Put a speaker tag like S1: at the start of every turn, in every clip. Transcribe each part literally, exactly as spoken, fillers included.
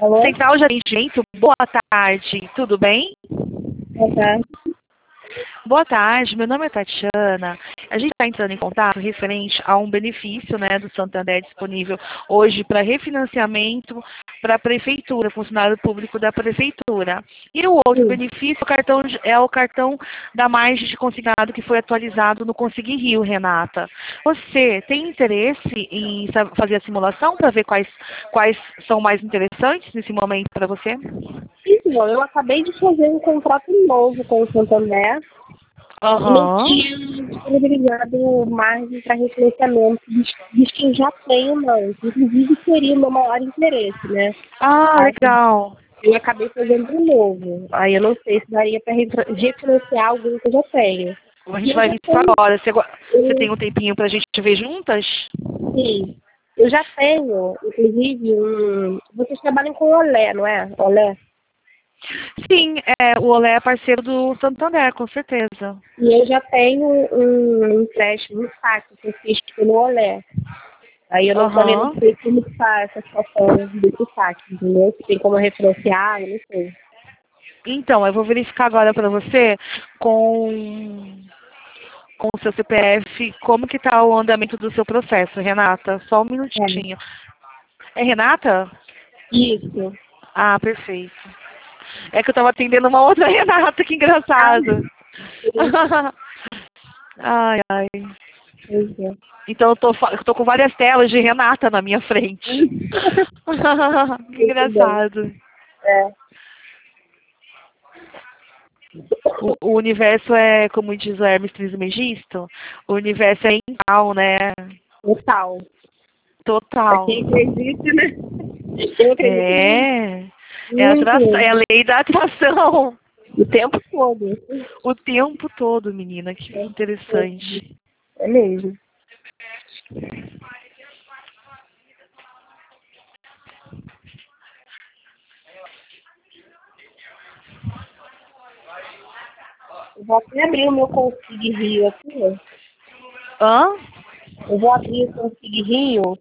S1: Alô?
S2: Central de Atendimento, boa tarde, tudo bem?
S1: Boa tarde.
S2: Boa tarde, meu nome é Tatiana. A gente está entrando em contato referente a um benefício, né, do Santander disponível hoje para refinanciamento para a prefeitura, funcionário público da prefeitura. E o outro
S1: Sim.
S2: benefício o cartão de- é o cartão da margem de consignado que foi atualizado no Consegui Rio, Renata. Você tem interesse em sa- fazer a simulação para ver quais, quais são mais interessantes nesse momento para você?
S1: Então, eu acabei de fazer um contrato novo com o Santander e não
S2: Aham.
S1: tinha disponibilizado margem para refinanciamento dos, dos que eu já tenho, não. Inclusive, seria o meu maior interesse, né?
S2: Ah,
S1: Aí
S2: legal.
S1: eu acabei fazendo um novo. Aí eu não sei se daria para refinanciar algum que eu já tenho.
S2: A
S1: E
S2: gente
S1: eu
S2: vai
S1: já
S2: ver isso
S1: tenho,
S2: agora. Você, go- você tem
S1: eu,
S2: um tempinho pra gente ver juntas?
S1: sim, eu já tenho, inclusive, um... Vocês trabalham com Olé, não é? Olé?
S2: Sim, é, o Olé é parceiro do Santander, com certeza.
S1: E eu já tenho um empréstimo, um saque que eu fiz pelo Olé. Aí eu não, também não
S2: Aham.
S1: sei como está essa situação desse saque, entendeu? Se tem como referenciar, eu não sei.
S2: Então, eu vou verificar agora pra você com, com o seu C P F como que tá o andamento do seu processo, Renata. Só um
S1: É,
S2: minutinho. É Renata?
S1: isso.
S2: Ah, perfeito. É que eu tava atendendo uma outra Renata, que
S1: Ah,
S2: engraçado.
S1: sim.
S2: Ai, ai.
S1: Pois é.
S2: Então eu tô, fa- eu tô com várias telas de Renata na minha frente. Que
S1: Muito bem.
S2: engraçado.
S1: É,
S2: O, o universo é, como diz o Hermes Trismegisto, o universo é mental, né?
S1: total. Pra
S2: Total.
S1: quem acredita, né? Eu acredito muito.
S2: É, é,
S1: Muito
S2: atração, é a
S1: mesmo.
S2: lei da atração.
S1: O tempo todo.
S2: O tempo todo, menina. Que
S1: É,
S2: interessante.
S1: é mesmo. Eu vou até abrir o meu Consig Rio aqui.
S2: Hã?
S1: Eu vou abrir o Consig Rio.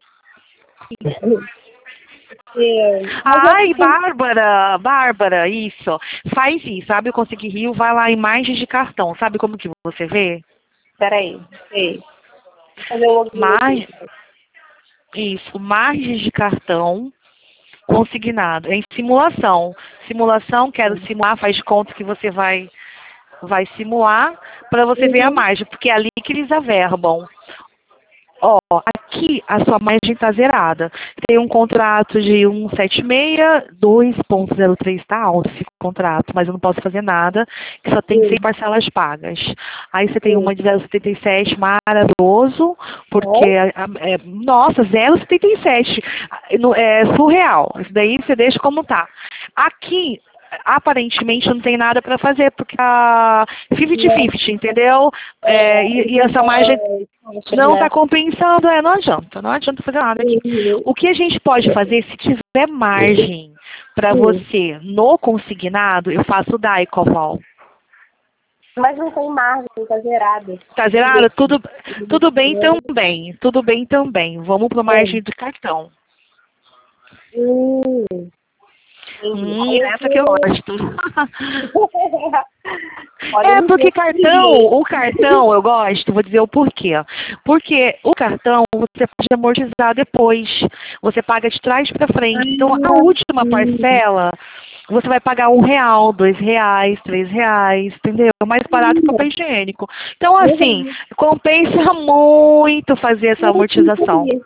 S1: Porque... Mas eu
S2: Ai,
S1: tenho...
S2: Bárbara, Bárbara, isso. Faz isso, sabe? O Consegui Rio, vai lá em imagens de cartão. Sabe como que você vê?
S1: Peraí, sei. Vou fazer o login
S2: Mar...
S1: aqui.
S2: Isso, margens de cartão consignado. É em simulação. Simulação, quero simular, faz de conta que você vai, vai simular para você ver a
S1: Uhum.
S2: margem, porque é ali que eles averbam. Ó, aqui a sua margem está zerada. Tem um contrato de cento e setenta e seis, dois ponto zero três está alto esse contrato, mas eu não posso fazer nada, que só tem cem
S1: Sim,
S2: parcelas pagas. Aí você tem uma
S1: sim.
S2: de zero vírgula setenta e sete, maravilhoso, porque,
S1: Ó,
S2: a- a- é, nossa, zero vírgula setenta e sete, não- é surreal. Isso daí você deixa como tá. Aqui, aparentemente não tem nada para fazer, porque a cinquenta
S1: né?
S2: cinquenta, entendeu? É,
S1: É,
S2: e,
S1: eles
S2: e
S1: não
S2: essa
S1: estão
S2: margem
S1: as taxas,
S2: não está
S1: né?
S2: compensando, é, não adianta, não adianta fazer nada aqui.
S1: Uhum.
S2: O que a gente pode fazer, se tiver margem para
S1: Sim.
S2: você no consignado, eu faço o D A I, Coval.
S1: Mas não tem margem, tá zerado.
S2: Tá zerado? Tudo, tudo bem também, tudo bem também. Vamos para
S1: É.
S2: margem de cartão.
S1: Hum, entendi. Aí
S2: Hum,
S1: eu
S2: essa que eu
S1: vou...
S2: gosto.
S1: Olha, eu
S2: É,
S1: não
S2: porque
S1: vou
S2: cartão,
S1: conseguir.
S2: o cartão eu gosto, vou dizer o porquê. Porque o cartão você pode amortizar depois. Você paga de trás para frente. Então, a
S1: Ah,
S2: última
S1: sim.
S2: parcela, você vai pagar um real, dois reais, três reais, entendeu? É mais barato que papel higiênico. Então, assim,
S1: Legal.
S2: compensa muito fazer essa
S1: Eu não
S2: amortização.
S1: sabia.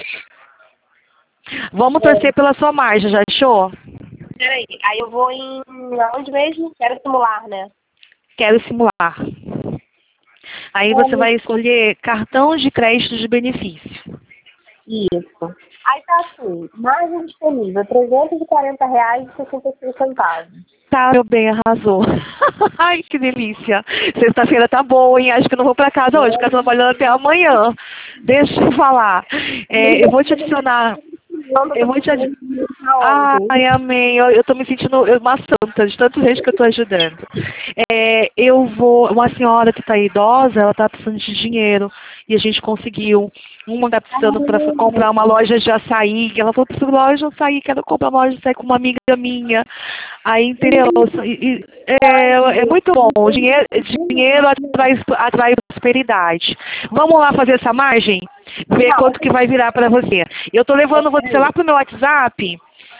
S2: Vamos
S1: É.
S2: torcer pela sua margem, já achou?
S1: Peraí, aí eu vou em... Aonde mesmo? Quero simular, né?
S2: Quero simular. Aí você
S1: Olha,
S2: vai escolher cartão de crédito de benefício.
S1: isso. Aí tá assim, margem disponível, trezentos e quarenta reais e sessenta e seis centavos.
S2: Tá, meu bem, arrasou. Ai, que delícia. Sexta-feira tá boa, hein? Acho que eu não vou pra casa hoje, ficar trabalhando até amanhã. Deixa eu falar. É, eu vou te adicionar. Eu vou te ajudar. Ai, amém. Eu, eu tô me sentindo eu- uma santa de tanto gente que eu tô ajudando. É, eu vou. Uma senhora que tá idosa, ela tá precisando de dinheiro. E a gente conseguiu. Uma tá precisando para comprar uma loja de açaí. Que ela falou, preciso de loja de açaí, quero comprar uma loja de açaí com uma amiga minha. Aí, entendeu? E- e- É, é muito bom. O dinheiro, dinheiro atrai, atrai prosperidade. Vamos lá fazer essa margem? Ver quanto que vai virar para você. Eu tô levando você lá pro meu WhatsApp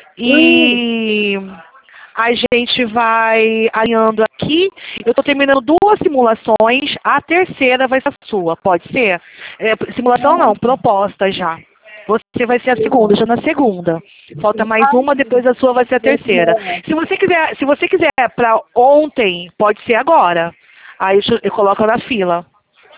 S2: e a gente vai alinhando aqui. Eu tô terminando duas simulações, a terceira vai ser a sua, pode ser? É, simulação não, proposta já. Você vai ser a segunda, já na segunda. Falta mais uma, depois a sua vai ser a terceira. Se você quiser, se você quiser para ontem, pode ser agora. Aí eu, eu coloco na fila.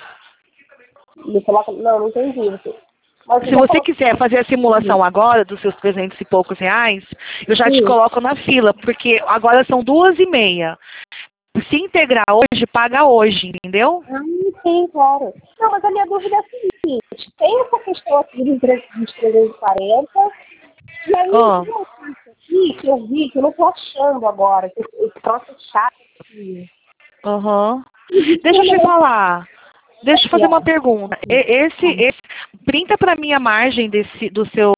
S1: Me coloca... Não, não entendi. Mas
S2: Se você quiser fazer a simulação agora dos seus trezentos e poucos reais, eu já te
S1: Sim.
S2: coloco na fila, porque agora são duas e meia. Se integrar hoje, paga hoje, entendeu?
S1: Ah, sim, claro. Não, mas a minha dúvida é a seguinte, tem essa questão aqui dos trezentos e quarenta, e aí
S2: Ah.
S1: tem uma coisa aqui que eu vi, que eu não tô achando agora, que esse troço é chato aqui.
S2: Aham. Deixa eu te falar. Deixa eu fazer uma pergunta. E- Esse, esse, printa para mim a margem desse, do seu,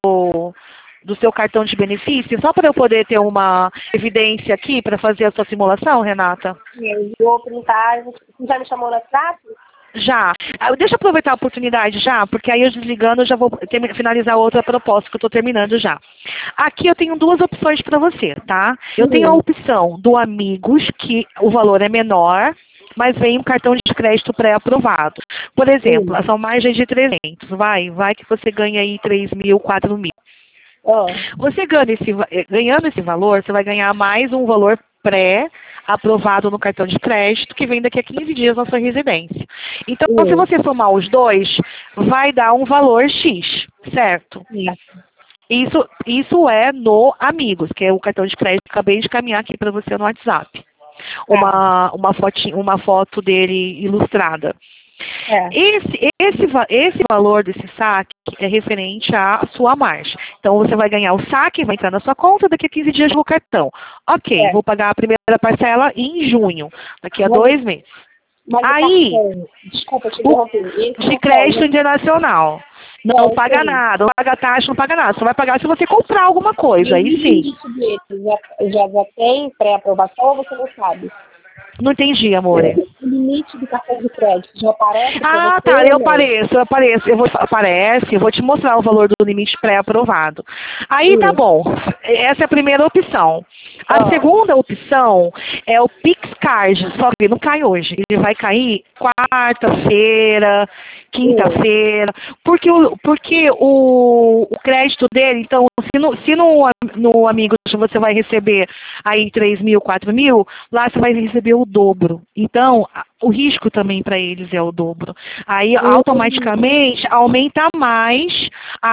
S2: do seu cartão de benefício, só para eu poder ter uma evidência aqui para fazer a sua simulação, Renata.
S1: Eu vou printar, você já me chamou no WhatsApp?
S2: Já. Ah, deixa eu aproveitar a oportunidade já, porque aí eu desligando eu já vou termi- finalizar outra proposta que eu estou terminando já. Aqui eu tenho duas opções para você, tá? Eu tenho a opção do Amigos, que o valor é menor, mas vem um cartão de crédito pré-aprovado. Por exemplo, são margens de trezentos, vai, vai que você ganha aí três mil, quatro mil.
S1: Oh.
S2: Você ganha esse, va- eh, ganhando esse valor, você vai ganhar mais um valor pré-aprovado no cartão de crédito que vem daqui a quinze dias na sua residência. Então, se você somar os dois, vai dar um valor X, certo? Isso, isso é no Amigos, que é o cartão de crédito que eu acabei de caminhar aqui para você no WhatsApp. Uma, uma, fotinho, uma foto dele ilustrada.
S1: É.
S2: Esse, esse, va- esse valor desse saque é referente à sua margem. Então, você vai ganhar o saque, vai entrar na sua conta, daqui a quinze dias no cartão. Ok,
S1: É.
S2: vou pagar a primeira parcela em junho, daqui a
S1: Mas-
S2: dois meses.
S1: Mas o
S2: Aí,
S1: cartão, desculpa te
S2: o
S1: interromper. Esse
S2: de
S1: cartão,
S2: crédito internacional. Não
S1: É,
S2: paga
S1: sim.
S2: nada, não paga taxa, não paga nada. Só vai pagar se você comprar alguma coisa, aí
S1: o
S2: sim.
S1: limite dele já, já, já tem pré-aprovação ou você não sabe?
S2: Não entendi, amor.
S1: O limite do cartão de crédito já aparece para
S2: Ah,
S1: você?
S2: tá, eu
S1: ou não?
S2: apareço, eu apareço, eu vou, aparece, eu vou te mostrar o valor do limite pré-aprovado. Aí tá
S1: Sim.
S2: bom, essa é a primeira opção. A
S1: Ah.
S2: segunda opção é o PixCard, só que não cai hoje, ele vai cair quarta-feira, quinta-feira, porque, o, porque o, o crédito dele, então, se no, se no, no Amigos você vai receber aí três mil, quatro mil, lá você vai receber o dobro. Então, a- o risco também para eles é o dobro. Aí,
S1: Hum.
S2: automaticamente, aumenta mais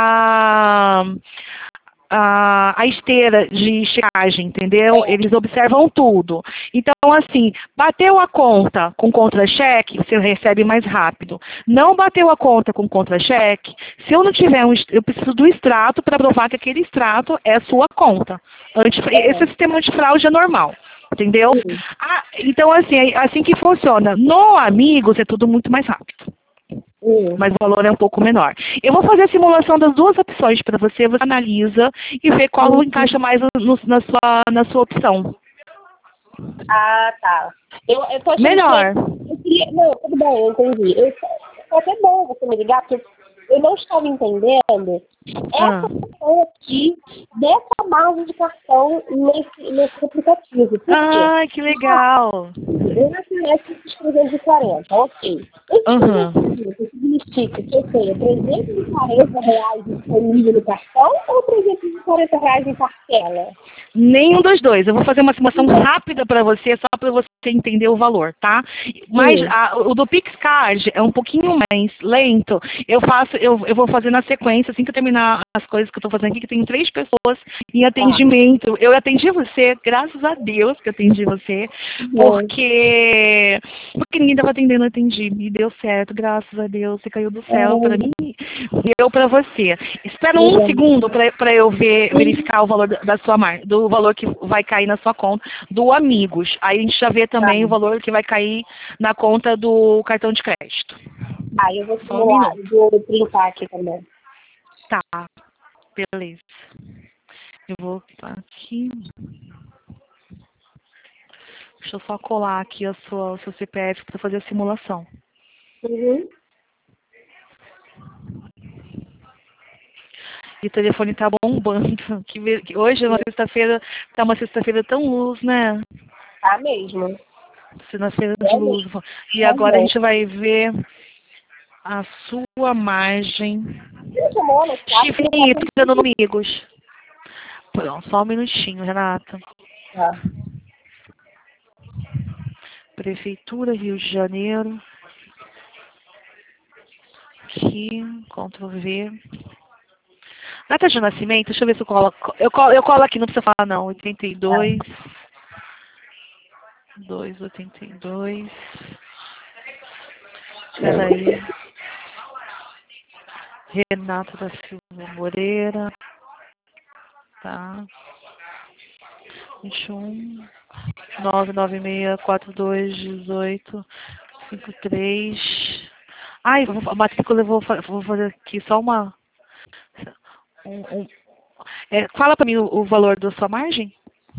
S2: a, a, a esteira de checagem, entendeu?
S1: É.
S2: Eles observam tudo. Então, assim, bateu a conta com contra-cheque, você recebe mais rápido. Não bateu a conta com contra-cheque, se eu não tiver um, est- eu preciso do extrato para provar que aquele extrato é sua conta. Anti, esse é o sistema antifraude é normal. Entendeu?
S1: Sim.
S2: Ah, então, assim, é assim que funciona. No Amigos é tudo muito mais rápido,
S1: Hum.
S2: mas o valor é um pouco menor. Eu vou fazer a simulação das duas opções para você, você analisa e vê qual
S1: Uhum.
S2: encaixa mais no- na, sua, na sua opção.
S1: Ah, tá. Eu, eu tô achando
S2: Melhor.
S1: que eu queria... Não, tudo bem, eu entendi. Eu, foi até bom você me ligar, porque eu não estava entendendo
S2: Ah.
S1: essa questão aqui dessa margem de cartão nesse, nesse aplicativo. Por quê?
S2: Ai, que legal.
S1: Eu já conheço esses trezentos e quarenta, ok. Esse
S2: Aham.
S1: trezentos e quarenta significa que eu tenho trezentos e quarenta reais disponível no cartão ou trezentos e quarenta reais em parcela?
S2: Nenhum dos dois. Eu vou fazer uma simulação rápida para você, só para você entender o valor, tá? Mas
S1: Sim.
S2: a- o do PixCard é um pouquinho mais lento. Eu faço, eu, eu vou fazer na sequência, assim que eu terminar as coisas que eu estou fazendo aqui, que tem três pessoas em atendimento. Eu atendi você, graças a Deus que eu atendi você, porque, porque ninguém estava atendendo, eu atendi. E deu certo, graças a Deus. Você caiu do céu para mim. Deu para você. Espera um segundo para eu ver, verificar o valor da da sua mar, do valor que vai cair na sua conta do Amigos. Aí a gente já vê
S1: Tá.
S2: também o valor que vai cair na conta do cartão de crédito.
S1: Aí eu vou
S2: Só um
S1: simular,
S2: minuto.
S1: eu vou printar aqui também.
S2: Tá, beleza. Eu vou aqui. Deixa eu só colar aqui a sua, o seu C P F para fazer a simulação.
S1: Uhum.
S2: E o telefone tá bombando. Que, ve- que hoje é uma sexta-feira, tá uma sexta-feira tão luz, né?
S1: Tá mesmo.
S2: Segunda-feira de luz.
S1: Realmente.
S2: E agora a gente vai ver a sua margem.
S1: Você chamou no chat?
S2: Chifrinho, ficando no Amigos. Pronto, só um minutinho, Renata.
S1: Tá.
S2: Prefeitura, Rio de Janeiro. Aqui, Ctrl V. Data de nascimento, deixa eu ver se eu colo. Eu colo, eu colo aqui, não precisa falar não. oitenta e dois. dois, oitenta e dois. Peraí. Renata da Silva Moreira. Tá. vinte e um. nove nove seis quatro dois um oito cinco três. Ai, vou- a matrícula eu vou, fa- vou fazer aqui só uma. Um, um- é, fala pra mim o, o valor da sua margem.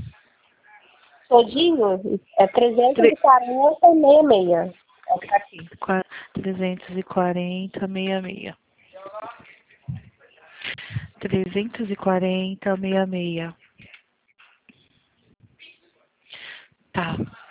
S1: Todinho é trezentos e
S2: Tre-
S1: quarenta e sessenta e seis. É o que tá aqui.
S2: qua- trezentos e quarenta, sessenta e seis. trezentos e quarenta, sessenta e seis. Tá.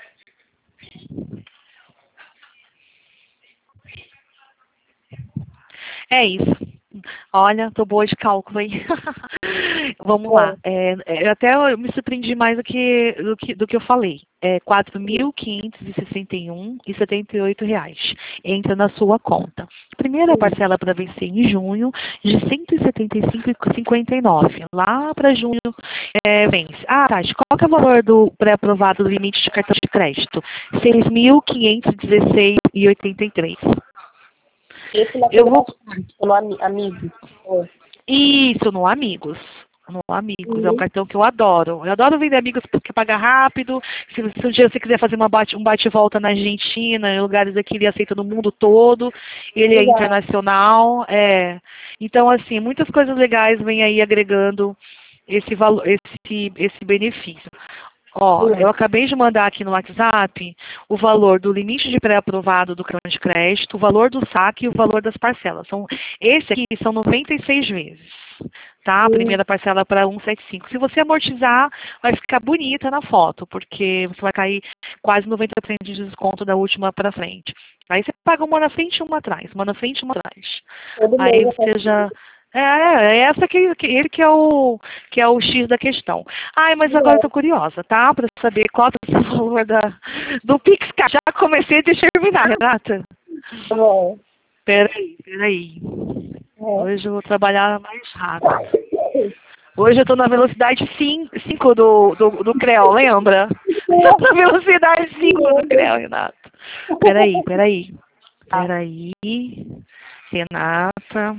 S2: É isso. Olha, tô boa de cálculo, hein? Vamos lá. É, é, até eu me surpreendi mais do que, do que, do que eu falei. É quatro mil quinhentos e sessenta e um e setenta e oito reais. Entra na sua conta. Primeira parcela para vencer em junho, de cento e setenta e cinco e cinquenta e nove. Lá para junho é, vence. Ah, Tati, qual que é o valor do pré-aprovado do limite de cartão de crédito? seis mil quinhentos e dezesseis e oitenta e três.
S1: Esse naquele
S2: Eu vou.
S1: mais prático, no ami amigo. É.
S2: Isso, no Amigos. No Amigos, é um
S1: Uhum.
S2: cartão que eu adoro. Eu adoro vender Amigos porque paga rápido. Se, se um dia você quiser fazer uma bate, um bate-volta na Argentina, em lugares aqui, ele aceita no mundo todo. Ele é
S1: Legal.
S2: internacional. É. Então, assim, muitas coisas legais vêm aí agregando esse valor, esse, esse benefício. Ó,
S1: Uhum.
S2: eu acabei de mandar aqui no WhatsApp o valor do limite de pré-aprovado do cartão de crédito, o valor do saque e o valor das parcelas. São, esse aqui são noventa e seis vezes, tá? A
S1: Uhum.
S2: primeira parcela para cento e setenta e cinco. Se você amortizar, vai ficar bonita na foto, porque você vai cair quase noventa por cento de desconto da última para frente. Aí você paga uma na frente e uma atrás, uma na frente e uma atrás.
S1: Todo
S2: Aí
S1: mês
S2: você
S1: eu
S2: já... É, é essa que, que ele que é o que é o X da questão. Ai, mas agora eu tô curiosa, tá? Para saber qual é o valor da, do Pix. Já comecei a determinar, Renata.
S1: faço.
S2: Peraí, peraí.
S1: É.
S2: Hoje eu vou trabalhar mais rápido. Hoje eu tô na velocidade cinco do, do, do Creu, lembra? Tô na velocidade cinco do Creu, Renata. Peraí, peraí.
S1: Tá.
S2: Peraí. Renata.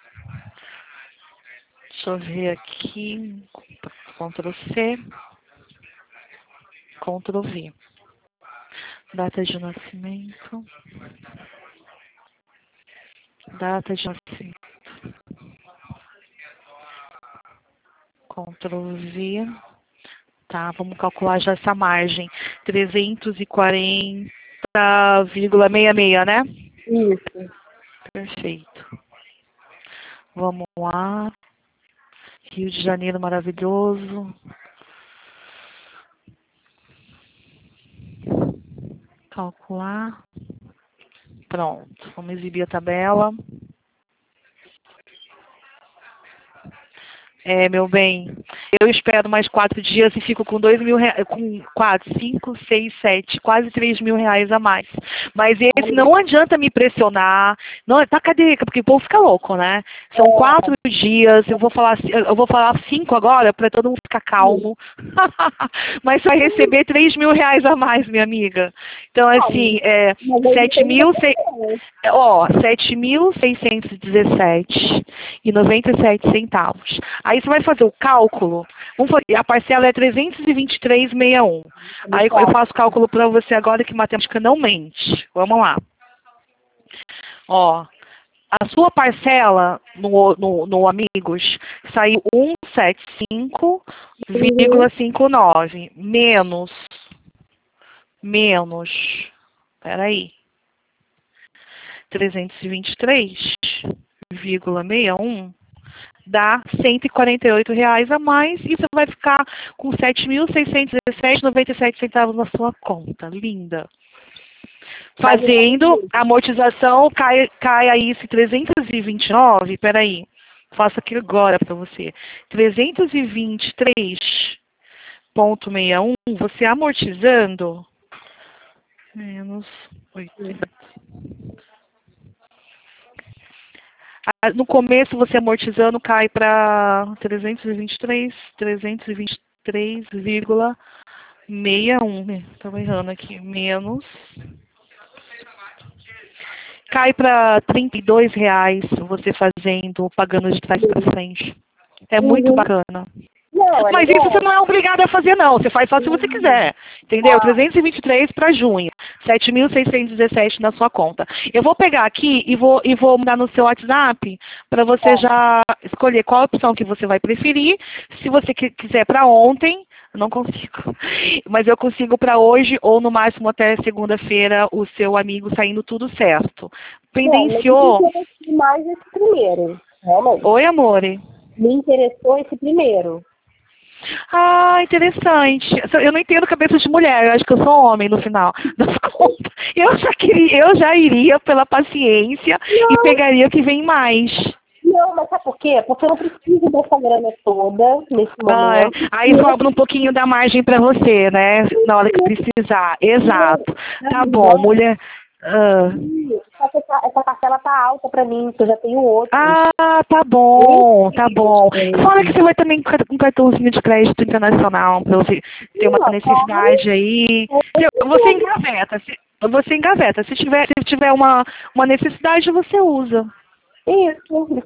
S2: Deixa eu ver aqui. Ctrl C. Ctrl V. Data de nascimento. Data de nascimento. Ctrl V. Tá, vamos calcular já essa margem. trezentos e quarenta vírgula sessenta e seis, né?
S1: Isso.
S2: Perfeito. Vamos lá. Rio de Janeiro maravilhoso. Calcular. Pronto. Vamos exibir a tabela. É, meu bem, eu espero mais quatro dias e fico com dois mil reais, com quatro, cinco, seis, sete, quase três mil reais a mais. Mas esse não adianta me pressionar. Não, tá, cadê? Porque o povo fica louco, né? São quatro dias, eu vou falar, eu vou falar cinco agora para todo mundo ficar calmo. Mas vai receber três mil reais a mais, minha amiga. Então, assim, é, sete mil, ó, sete mil seiscentos e dezessete e noventa e sete centavos. Aí você vai fazer o cálculo, vamos fazer, a parcela é trezentos e vinte e três vírgula sessenta e um. Aí eu faço o cálculo para você agora que matemática não mente. Vamos lá. Ó, a sua parcela no, no, no Amigos saiu cento e setenta e cinco vírgula cinquenta e nove menos, menos, peraí, trezentos e vinte e três vírgula sessenta e um dá cento e quarenta e oito reais a mais e você vai ficar com sete mil seiscentos e dezessete vírgula noventa e sete centavos na sua conta. Linda. Fazendo a amortização, cai, cai aí esse trezentos e vinte e nove, peraí, faço aqui agora para você. trezentos e vinte e três vírgula sessenta e um, você amortizando, menos oitenta. No começo, você amortizando, cai para trezentos e vinte e três, trezentos e vinte e três vírgula sessenta e um. Estava errando aqui. Menos. Cai para trinta e dois reais você fazendo, pagando de trás para frente. É muito bacana.
S1: Não, é
S2: Mas
S1: legal.
S2: isso você não é obrigado a fazer, não. Você faz só se você quiser. Entendeu?
S1: Ah.
S2: trezentos e vinte e três para junho. sete mil seiscentos e dezessete na sua conta. Eu vou pegar aqui e vou, e vou mandar no seu WhatsApp para você
S1: Ah.
S2: já escolher qual a opção que você vai preferir. Se você qui- quiser para ontem, eu não consigo. Mas eu consigo para hoje ou no máximo até segunda-feira o seu amigo saindo tudo certo. Pendenciou.
S1: Me interessou mais esse primeiro. Realmente.
S2: Oi, amore.
S1: Me interessou esse primeiro.
S2: Ah, interessante. Eu não entendo cabeça de mulher, eu acho que eu sou homem no final das contas. Eu já queria, eu já iria pela paciência
S1: Não.
S2: e pegaria o que vem mais.
S1: Não, mas sabe por quê? Porque eu não preciso dessa grana toda nesse
S2: Ah, é.
S1: momento.
S2: Aí sobra um pouquinho da margem para você, né? Na hora que precisar. Exato. Tá bom, mulher. Ah.
S1: Só que essa, essa parcela tá alta pra mim, que eu já tenho outros.
S2: Ah, tá bom, tá bom. Fora que você vai também com um cartãozinho de crédito internacional, pra você ter uma necessidade aí. Você engaveta, se- você engaveta. Se tiver, se tiver uma, uma necessidade, você usa.
S1: Isso.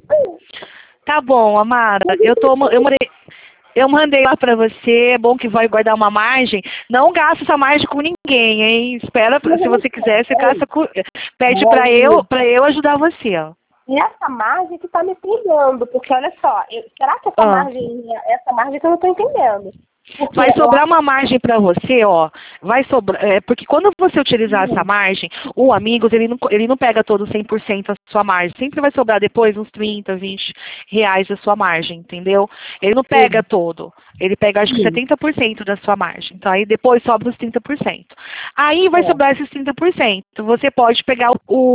S2: Tá bom, Amara. Eu, tô, eu mandei, eu mandei lá pra você. É bom que vai guardar uma margem. Não gasta essa margem com ninguém, hein? Espera, pra- se você quiser, você gasta com, pede pra eu, pra eu ajudar você, ó.
S1: E essa margem que tá me pegando, porque olha só, eu- será que essa
S2: Ah.
S1: margem, essa margem que eu não tô entendendo? Porque
S2: Vai
S1: eu
S2: sobrar uma margem para você, ó. Vai sobrar, é, porque quando você utilizar essa margem, o Amigos, ele não, ele não pega todo cem por cento a sua margem. Sempre vai sobrar depois uns trinta, vinte reais da sua margem, entendeu? Ele não pega todo. Ele pega, acho que setenta por cento da sua margem. Então, aí depois sobra os trinta por cento. Aí vai
S1: É.
S2: sobrar esses trinta por cento. Você pode pegar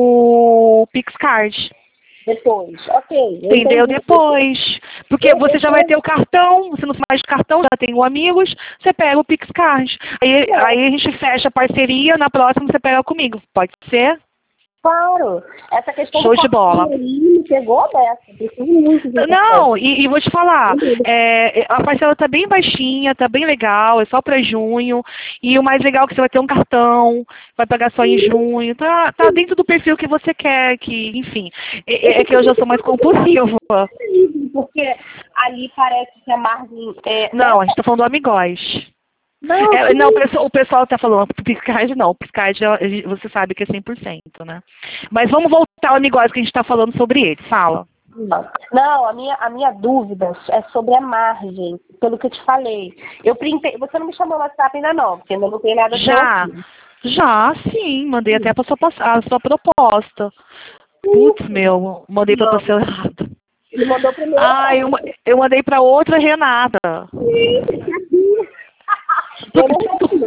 S2: o, o PixCard.
S1: Depois, ok. eu
S2: Entendeu?
S1: entendi.
S2: Depois. Porque você já vai ter o cartão, você não faz cartão, já tem o Amigos, você pega o PixCard. Aí, aí a gente fecha a parceria, na próxima você pega comigo. Pode ser?
S1: Claro. Essa questão
S2: Show
S1: do
S2: de bola.
S1: cartão aí me pegou dessa. Preciso muito de
S2: Não, e, e vou te falar, é, a parcela tá bem baixinha, tá bem legal, é só para junho. E o mais legal é que você vai ter um cartão, vai pagar só em junho. Tá, tá dentro do perfil que você quer, que, enfim. É, é que eu já sou mais compulsiva.
S1: Porque ali parece que a margem é.
S2: Não, a gente tá falando do Amigóis.
S1: Não,
S2: É, não, o pessoal, o pessoal está falando, Piscard não, Piscard você sabe que é cem por cento, né? Mas vamos voltar ao negócio que a gente está falando sobre ele, fala.
S1: Não, não a, minha, a minha dúvida é sobre a margem, pelo que eu te falei. Eu printei, você não me chamou no WhatsApp ainda não, porque ainda não tem nada
S2: Já, já sim, mandei até para sua, a sua proposta. Putz, meu, mandei para você errado.
S1: Ele mandou primeiro.
S2: Ah, eu, eu mandei para outra Renata.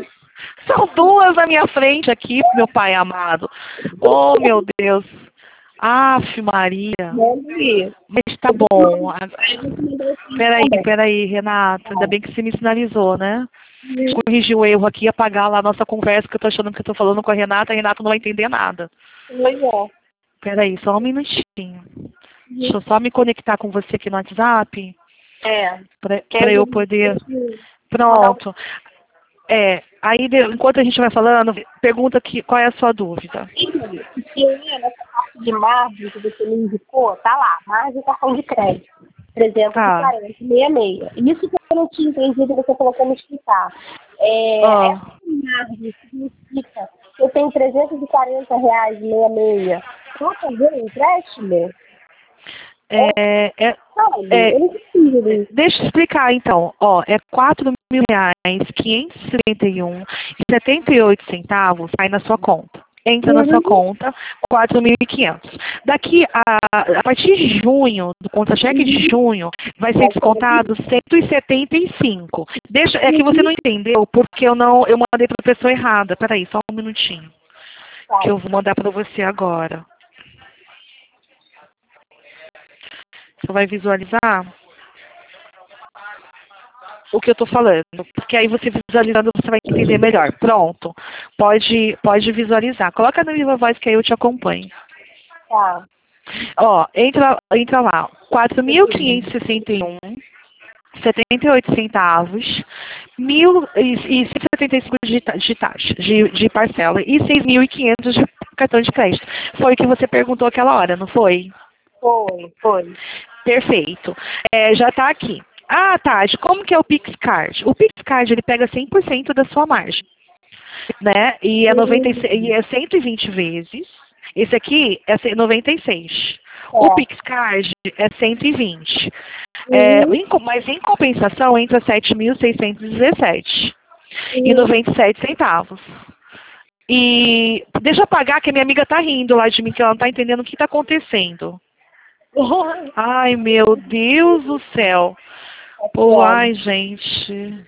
S2: São duas na minha frente aqui, meu pai amado. Oh, meu Deus. Aff, Maria.
S1: Mande.
S2: Mas tá bom. Peraí, peraí, Renata. Ainda bem que você me sinalizou, né? Corrigir o erro aqui e apagar lá a nossa conversa, que eu tô achando que eu tô falando com a Renata, a Renata não vai entender nada.
S1: Pois é.
S2: Peraí, só um minutinho. Deixa eu só me conectar com você aqui no WhatsApp.
S1: É.
S2: Pra, pra eu poder... Pronto. É, aí de- enquanto a gente vai falando, pergunta aqui qual é a sua dúvida.
S1: Porque nessa parte de margem que você me indicou, tá lá, margem cartão de crédito. trezentos e quarenta, sessenta e seis. Isso que eu não tinha entendido, você colocou me explicar. É,
S2: Ó,
S1: essa margem significa que eu tenho trezentos e quarenta reais, sessenta e seis, para fazer um empréstimo?
S2: é, é,
S1: Sabe?
S2: é,
S1: Eu não preciso disso.
S2: deixa eu explicar então. Ó, é quatro mil reais, quinhentos e setenta e um e setenta e oito centavos sai na sua conta. Entra na sua conta, quatro mil e quinhentos. Daqui a, a partir de junho, do contra-cheque de junho, vai ser descontado cento e setenta e cinco. Deixa, é que você não entendeu porque eu não, eu mandei para a pessoa errada. Peraí, só um minutinho, que eu vou mandar para você agora. Você vai visualizar o que eu estou falando, porque aí você visualizando você vai entender melhor. Pronto, pode, pode visualizar. Coloca no Viva Voz que aí eu te acompanho.
S1: Tá.
S2: Ó, entra, entra lá, quatro mil quinhentos e sessenta e um, setenta e oito centavos, mil e cento e setenta e cinco de, ta- de taxa, de, de parcela, e seis mil e quinhentos de cartão de crédito. Foi o que você perguntou aquela hora, não foi?
S1: Foi, foi.
S2: Perfeito. É, já está aqui. Ah, Tati, como que é o PixCard? O PixCard, ele pega cem por cento da sua margem, né? E é, noventa e seis, e é cento e vinte vezes. Esse aqui é ce- noventa e seis. O PixCard é cento e vinte. É, em co- mas em compensação, entra sete mil seiscentos e dezessete e noventa e sete centavos. E deixa eu apagar que a minha amiga tá rindo lá de mim, que ela não tá entendendo o que está acontecendo. Ai, meu Deus do céu. Pô, ai, gente.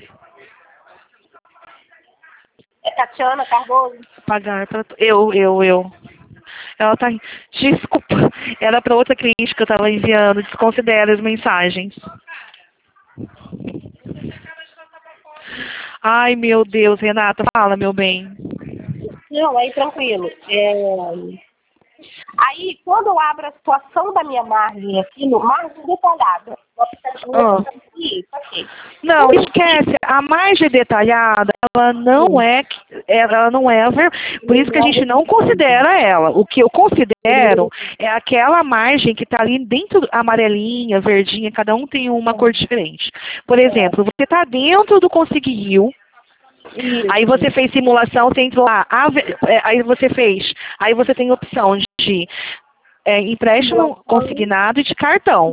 S1: É Tatiana Cardoso?
S2: Pagar pra... Eu, eu, eu. Ela tá... Desculpa. Era para outra cliente que eu tava enviando. Desconsidera as mensagens. Ai, meu Deus, Renata. Fala, meu bem.
S1: Não, aí tranquilo. É... Aí, quando eu abro a situação da minha margem aqui, no margem detalhada, o aplicativo
S2: Ah.
S1: tá aqui, tá aqui.
S2: Não, esquece. A margem detalhada, ela não é, ela não é a ver... Por isso que a gente não considera ela. O que eu considero é aquela margem que está ali dentro, amarelinha, verdinha, cada um tem uma cor diferente. Por exemplo, você está dentro do Conseguiu, aí você fez simulação, você entrou lá, aí você fez, aí você tem opção de é, empréstimo consignado e de cartão.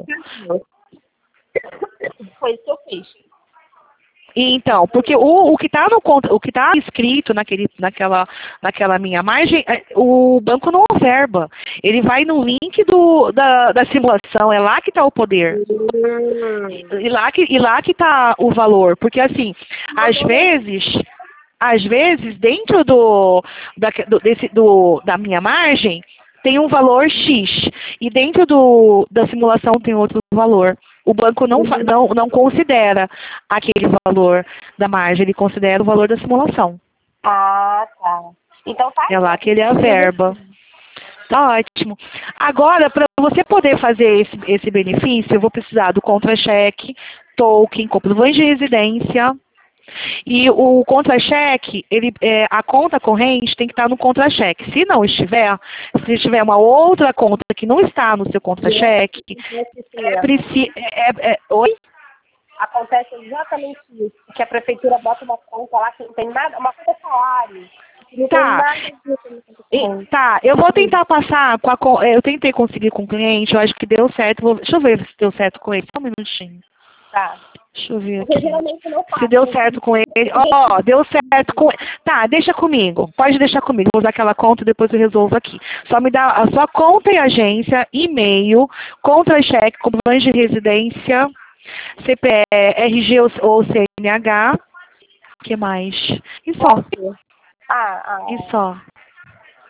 S1: Foi isso que eu fiz.
S2: E, então, porque o, o que está no conta, o que está escrito naquele, naquela, naquela minha margem, é, o banco não averba. Ele vai no link do, da, da simulação, é lá que está o poder. E lá que e lá que está o valor, porque assim, às vezes, às vezes dentro do da, do, desse, do da minha margem tem um valor X e dentro do da simulação tem outro valor. O banco não, fa- não, não considera aquele valor da margem, ele considera o valor da simulação.
S1: Ah, tá. Então tá.
S2: É lá que ele averba. Tá ótimo. Agora, para você poder fazer esse, esse benefício, eu vou precisar do contra-cheque, token, comprovante de residência. E o contra-cheque, ele, é, a conta corrente tem que estar no contra-cheque. Se não estiver, se tiver uma outra conta que não está no seu contra-cheque, é preciso... É, é, é, oi?
S1: Acontece exatamente isso. Que a prefeitura bota uma conta lá que não tem nada, uma conta salário. Não tem
S2: Tá.
S1: nada a ver com isso.
S2: E- Tá, eu vou tentar passar com a... co- Eu tentei conseguir com o cliente, eu acho que deu certo. Vou- deixa eu ver se deu certo com ele. Só um minutinho.
S1: Tá.
S2: Deixa eu ver
S1: Porque
S2: aqui.
S1: geralmente não passa.
S2: Se deu certo com ele. Ó, deu certo com ele. Tá, deixa comigo. Pode deixar comigo. Vou usar aquela conta e depois eu resolvo aqui. Só me dá a sua conta e agência, e-mail, contra-cheque, comprovante de residência, C P E, R G ou ou C N H. O que mais? E só.
S1: Ah, ah.
S2: E só.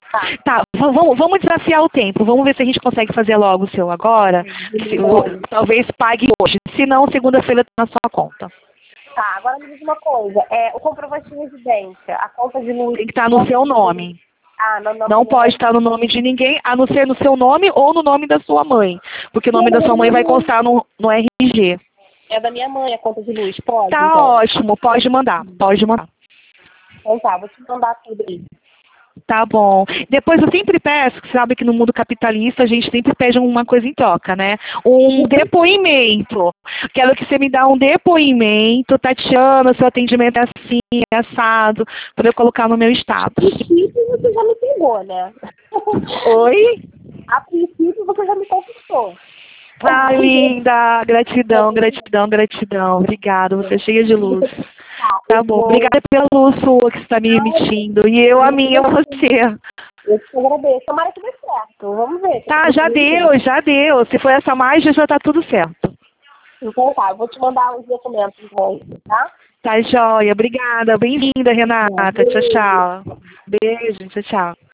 S1: Tá.
S2: Tá, v- vamos, vamos desafiar o tempo. Vamos ver se a gente consegue fazer logo o seu agora. Se- o- talvez pague hoje. Se não, segunda-feira tá na sua conta.
S1: Tá, agora me diz uma coisa. É, o comprovante de residência, a conta de luz...
S2: Tem que estar no seu nome.
S1: Ah, não, não.
S2: Não pode estar no nome de ninguém, a não ser no seu nome ou no nome da sua mãe. Porque o nome da sua mãe vai constar no, no R G.
S1: É da minha mãe a conta de luz, pode?
S2: Tá
S1: então?
S2: ótimo, pode mandar, pode mandar.
S1: Então tá, vou te mandar tudo aí.
S2: Tá bom. Depois eu sempre peço, que sabe que no mundo capitalista a gente sempre pede uma coisa em troca, né? Um depoimento. Quero que você me dá um depoimento, Tatiana, seu atendimento é assim, é assado, para eu colocar no meu status.
S1: A princípio você já me pegou, né?
S2: Oi?
S1: A princípio você já me conquistou.
S2: Ai, linda. Gratidão, gratidão, gratidão. Obrigada, você é cheia de luz. Tá bom. Obrigada pela luz sua que você está me emitindo. E eu, a minha, você.
S1: Eu te agradeço. Tomara que dê certo. Vamos ver.
S2: Tá, já deu, já deu. Se for essa mágica, já tá tudo certo.
S1: Então tá, eu vou te mandar os documentos, então, tá?
S2: Tá joia. Obrigada. Bem-vinda, Renata. Tchau, tchau. Beijo, tchau, tchau.